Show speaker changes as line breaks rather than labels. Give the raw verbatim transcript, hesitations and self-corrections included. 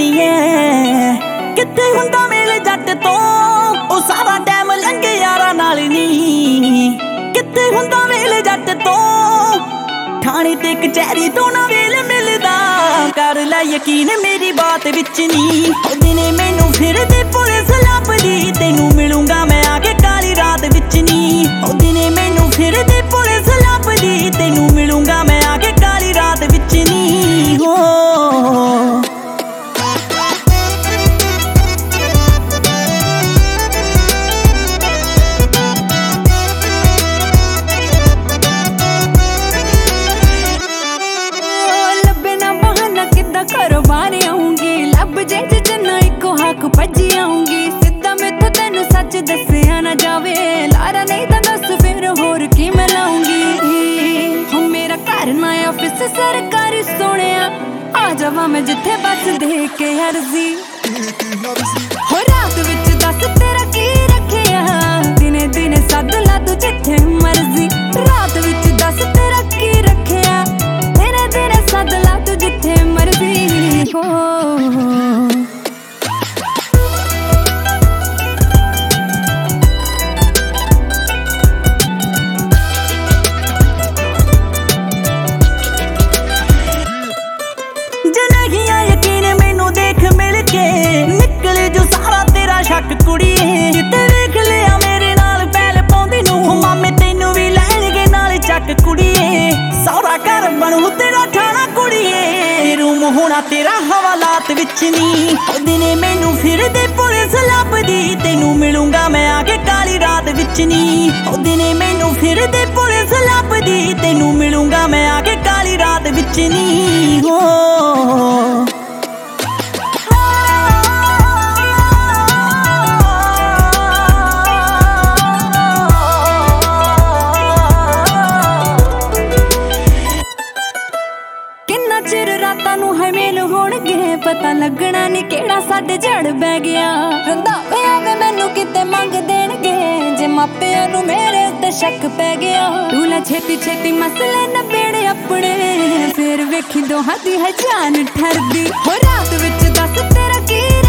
ਨੀ ਐ ਕਿੱਥੇ ਹੁੰਦਾ ਮੇਲ ਜੱਟ ਤੋਂ ਉਹ ਸਾਰਾ ਟਾਈਮ ਲੰਘੇ ਯਾਰਾਂ ਨਾਲ ਨੀ ਕਿੱਥੇ ਹੁੰਦਾ ਮੇਲ ਜੱਟ ਤੋਂ ਥਾਣੇ ਤੇ ਕਚਹਿਰੀ ਤੋਂ ਨਾ ਵੇਲ ਮਿਲਦਾ ਕਰ ਲੈ ਯਕੀਨ ਮੇਰੀ ਬਾਤ ਵਿੱਚ ਨੀ ਦਿਨੇ ਮੈਨੂੰ ਫਿਰਦੇ ਪੁਲਿਸ ਲੱਭਦੀ ਤੈਨੂੰ ਮਿਲੂੰਗਾ ਮੈਂ ਆ ਕੇ ਕਾਲੀ ਰਾਤ ਵਿੱਚ ਨੀ ਦਿਨੇ ਮੈਨੂੰ ਫਿਰਦੇ ਪੁਲਿਸ ਲੱਭਦੀ ਤੈਨੂੰ ਮਿਲੂੰਗਾ ਮੈਂ ਆ ਕੇ ਕਾਲੀ ਰਾਤ ਵਿੱਚ ਨੀ ਹੋ
ਭੱਜੀ ਆਉਂਗੀ ਸਿੱਧਾ ਮੈਥੋਂ ਤੈਨੂੰ ਸੱਚ ਦੱਸਿਆ ਨਾ ਜਾਵੇ ਲਾਰਾ ਨਹੀਂ ਤਾਂ ਦੱਸ ਫਿਰ ਹੋਰ ਕੀ ਮੈਂ ਲਾਉਂਗੀ ਹੋ ਮੇਰਾ ਘਰ ਨਾ ਆਫਿਸ ਸਰਕਾਰੀ ਸੋਹਣਿਆ ਆ ਜਾਵਾਂ ਮੈਂ ਜਿੱਥੇ ਬਸ ਦੇ ਕੇ ਅਰਜ਼ੀ ਹੋ ਰਾਤ ਵਿੱਚ ਦੱਸ ਤੇਰਾ ਕੀ ਰੱਖਿਆ ਦਿਨੇ ਦਿਨੇ ਸੱਦ ਲਾ ਤੂੰ ਜਿੱਥੇ ਮਰਜ਼ੀ ਰਾਤ ਵਿੱਚ ਦੱਸ ਤੇਰਾ ਕੀ ਰੱਖਿਆ ਦਿਨੇ ਦਿਨੇ ਸੱਦ ਲਾ ਤੂੰ ਜਿੱਥੇ ਮਰਜ਼ੀ ਹੋ
ਸ਼ੱਕ ਕੁੜੀਏ ਜਿੱਤੇ ਵੇਖ ਲਿਆ ਮੇਰੇ ਨਾਲ ਪੈਲ ਪਾਉਂਦੀ ਨੂੰ ਮਾਮੇ ਤੈਨੂੰ ਵੀ ਲੈਣਗੇ ਨਾਲ ਚੱਕ ਕੁੜੀਏ ਸੌਰਾ ਘਰ ਬਣੂ ਤੇਰਾ ਠਾਣਾ ਕੁੜੀਏ ਰੂਮ ਹੋਣਾ ਤੇਰਾ ਹਵਾਲਾਤ ਵਿੱਚ ਨੀ ਦਿਨੇ ਮੈਨੂੰ ਫਿਰਦੇ ਪੁਲਿਸ ਲੱਭਦੀ ਤੈਨੂੰ ਮਿਲੂੰਗਾ ਮੈਂ ਆ ਕੇ ਕਾਲੀ ਰਾਤ ਵਿੱਚ ਨੀ ਦਿਨੇ ਮੈਨੂੰ ਫਿਰਦੇ ਪੁਲਿਸ ਲੱਭਦੀ ਤੈਨੂੰ ਮਿਲੂੰਗਾ ਮੈਂ ਆ ਕੇ ਕਾਲੀ ਰਾਤ ਵਿੱਚ ਨੀ ਹੋ
ਚਿਰ ਰਾਤਾਂ ਨੂੰ ਹੈ ਮੇਲ ਹੋਣਗੇ ਪਤਾ ਲੱਗਣਾ ਨੀ ਕਿਹੜਾ ਸਾਡੇ ਝੜ ਬਹਿ ਗਿਆ ਰੰਧਾਵੇ ਆਵੇ ਮੈਨੂੰ ਕਿਤੇ ਮੰਗ ਦੇਣਗੇ ਜੇ ਮਾਪਿਆਂ ਨੂੰ ਮੇਰੇ ਉੱਤੇ ਸ਼ੱਕ ਪੈ ਗਿਆ ਤੂੰ ਲੈ ਛੇਤੀ ਛੇਤੀ ਮਸਲੇ ਨਬੇੜ ਆਪਣੇ ਫਿਰ ਵੇਖੀ ਦੋਹਾਂ ਦੀ ਹੈ ਜਾਨ ਠਰਦੀ ਹੋ ਰਾਤ ਵਿੱਚ ਦੱਸ ਤੇਰਾ ਕੀ